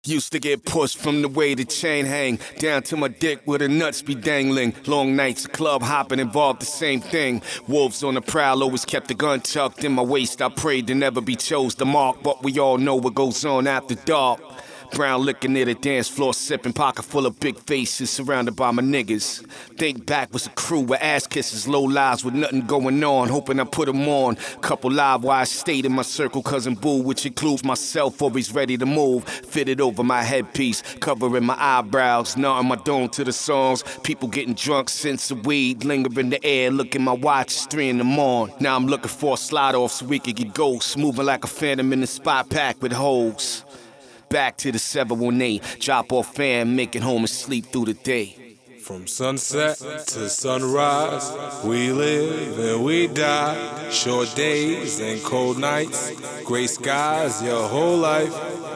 Used to get pushed from the way the chain hang down to my dick where the nuts be dangling. Long nights, club hopping involved the same thing. Wolves on the prowl, always kept the gun tucked in my waist. I prayed to never be chose to mark, but we all know what goes on after dark. Brown liquor near the dance floor, sipping, pocket full of big faces, surrounded by my niggas. Think back was a crew with ass kisses, low lives with nothing going on, hoping I put them on. Couple live wires stayed in my circle, cousin boo, which includes myself, always ready to move. Fitted over my headpiece, covering my eyebrows, nodding my dome to the songs. People getting drunk, scents of weed, linger in the air, look at my watch, it's 3 in the morning. Now I'm looking for a slide off so we could get ghosts, moving like a phantom in the spot packed with hoes. Back to the 718, drop off fam, make it home and sleep through the day. From sunset to sunrise, we live and we die. Short days and cold nights, gray skies your whole life.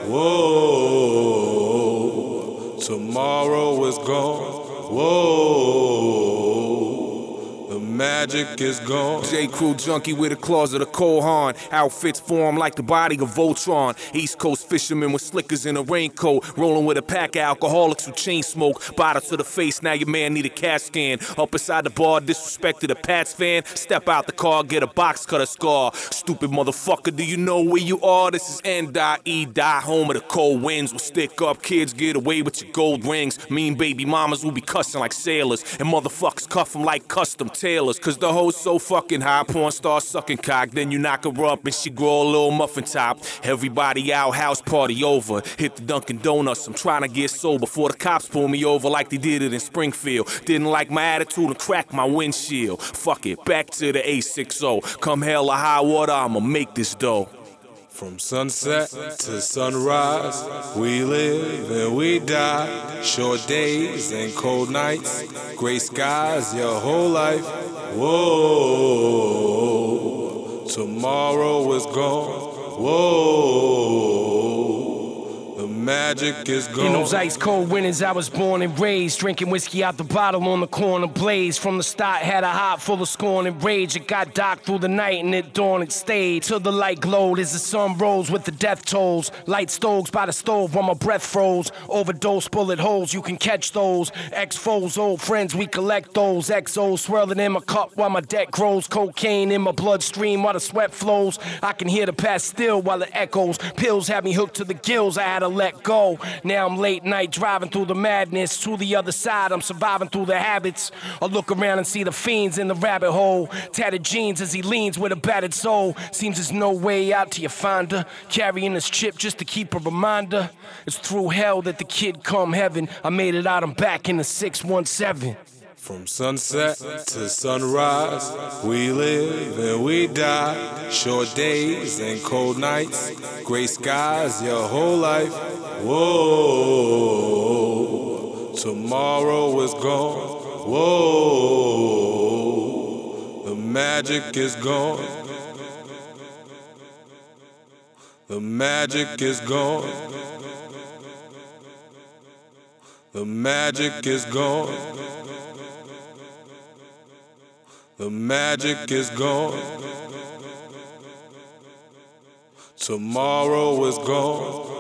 Whoa, tomorrow is gone. Whoa, the magic is gone. J. Crew junkie with a claws of the cold horn. Outfits form like the body of Voltron. East Coast fishermen with slickers in a raincoat. Rolling with a pack of alcoholics who chain smoke. Bottle to the face, now your man need a CAT scan. Up inside the bar, disrespect to the Pats fan. Step out the car, get a box cutter scar. Stupid motherfucker, do you know where you are? This is N.E. Die home of the cold winds. Will stick up kids, get away with your gold rings. Mean baby mamas will be cussing like sailors. And motherfuckers cuff them like custom tailors. Cause the hoe's so fucking high, porn star sucking cock. Then you knock her up and she grow a little muffin top. Everybody out, house party over. Hit the Dunkin' Donuts, I'm trying to get sober before the cops pull me over like they did it in Springfield. Didn't like my attitude and cracked my windshield. Fuck it, back to the A60. Come hell or high water, I'ma make this dough. From sunset to sunrise, we live and we die. Short days and cold nights, gray skies your whole life. Whoa, tomorrow is gone. Whoa, the magic is gone. In those ice cold winters I was born and raised, drinking whiskey out the bottle on the corner blaze. From the start had a heart full of scorn and rage. It got dark through the night and at dawn it stayed. Till the light glowed as the sun rose with the death tolls. Light stoves by the stove while my breath froze. Overdose bullet holes, you can catch those. Ex-foes, old friends, we collect those. XOs swirling in my cup while my debt grows. Cocaine in my bloodstream while the sweat flows. I can hear the past still while it echoes. Pills had me hooked to the gills, I had to let go. Now I'm late night driving through the madness. To the other side, I'm surviving through the habits. I look around and see the fiends in the rabbit hole. Tattered jeans as he leans with a battered soul. Seems there's no way out till you find her. Carrying this chip just to keep a reminder. It's through hell that the kid come heaven. I made it out, I'm back in the 617. From sunset to sunrise, we live and we die. Short days and cold nights, gray skies your whole life. Whoa, tomorrow is gone. Whoa, the magic is gone. The magic is gone. The magic is gone. The magic is gone. Tomorrow is gone.